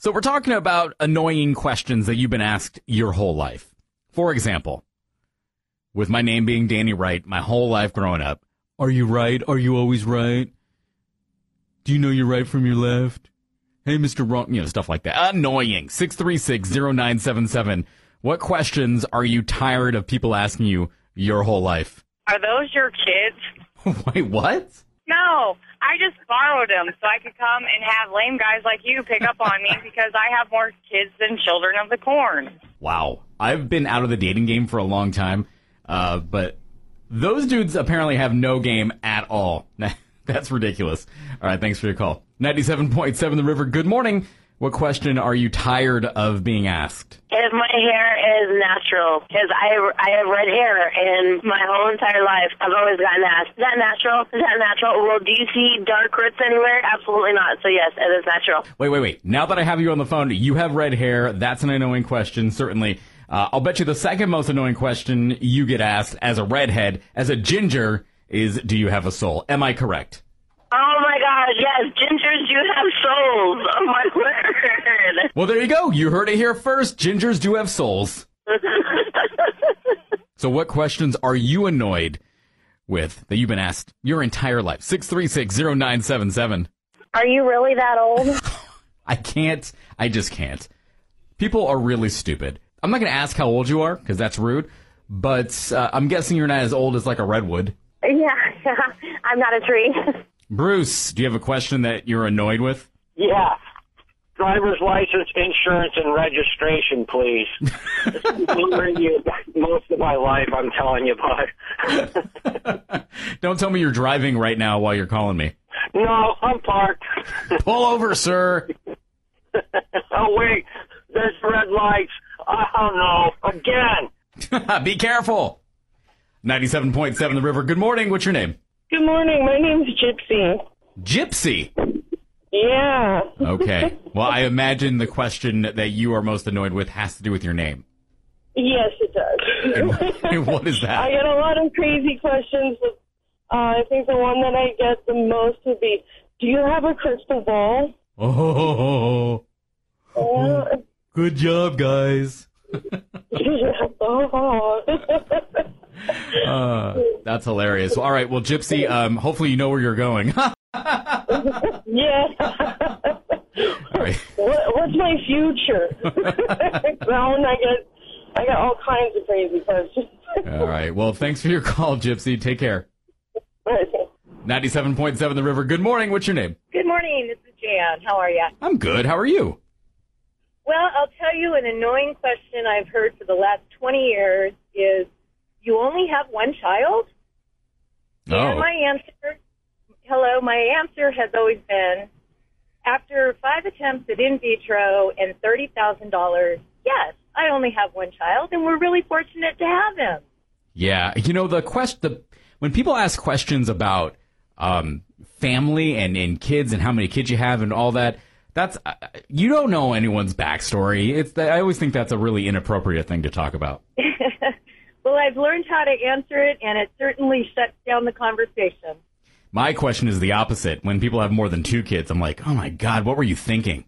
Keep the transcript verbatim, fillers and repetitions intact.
So we're talking about annoying questions that you've been asked your whole life. For example, with my name being Danny Wright, my whole life growing up, are you right? Are you always right? Do you know you're right from your left? Hey, Mister Wrong, you know, stuff like that. Annoying. six three six, zero nine seven seven. What questions are you tired of people asking you your whole life? Are those your kids? Wait, what? No, I just borrowed them so I could come and have lame guys like you pick up on me because I have more kids than children of the corn. Wow. I've been out of the dating game for a long time, uh, but those dudes apparently have no game at all. That's ridiculous. All right, thanks for your call. ninety-seven point seven The River, good morning. What question are you tired of being asked? If my hair is natural, because I, I have red hair, and my whole entire life I've always gotten asked, is that natural? Is that natural? Well, do you see dark roots anywhere? Absolutely not. So yes, it is natural. Wait, wait, wait. Now that I have you on the phone, you have red hair. That's an annoying question, certainly. Uh, I'll bet you the second most annoying question you get asked as a redhead, as a ginger, is do you have a soul? Am I correct? Oh, my gosh, yes, gingers do have souls. Oh, my word. Well, there you go. You heard it here first. Gingers do have souls. So what questions are you annoyed with that you've been asked your entire life? six three six, zero nine seven seven. Are you really that old? I can't. I just can't. People are really stupid. I'm not going to ask how old you are, because that's rude, but uh, I'm guessing you're not as old as like a redwood. Yeah, yeah. I'm not a tree. Bruce, do you have a question that you're annoyed with? Yeah. Driver's license, insurance, and registration, please. It's been you most of my life, I'm telling you, bud. Don't tell me you're driving right now while you're calling me. No, I'm parked. Pull over, sir. Oh, wait. There's red lights. Oh, no. Again. Be careful. ninety-seven point seven The River. Good morning. What's your name? Good morning. My name's Gypsy. Gypsy? Yeah. Okay. Well, I imagine the question that you are most annoyed with has to do with your name. Yes, it does. And what is that? I get a lot of crazy questions. But, uh, I think the one that I get the most would be, do you have a crystal ball? Oh, Uh, good job, guys. oh. Uh, that's hilarious. Well, all right. Well, Gypsy, um, hopefully you know where you're going. Yeah. All right. What, what's my future? Well, and I get, I got all kinds of crazy questions. All right. Well, thanks for your call, Gypsy. Take care. ninety-seven point seven The River. Good morning. What's your name? Good morning. This is Jan. How are you? I'm good. How are you? Well, I'll tell you an annoying question I've heard for the last twenty years is, you only have one child? Oh. And my answer, hello, my answer has always been, after five attempts at in vitro and thirty thousand dollars, yes, I only have one child, and we're really fortunate to have him. Yeah. You know, the quest, the, when people ask questions about um, family and, and kids and how many kids you have and all that, that's, uh, you don't know anyone's backstory. It's, I always think that's a really inappropriate thing to talk about. Well, I've learned how to answer it, and it certainly shuts down the conversation. My question is the opposite. When people have more than two kids, I'm like, oh, my God, what were you thinking?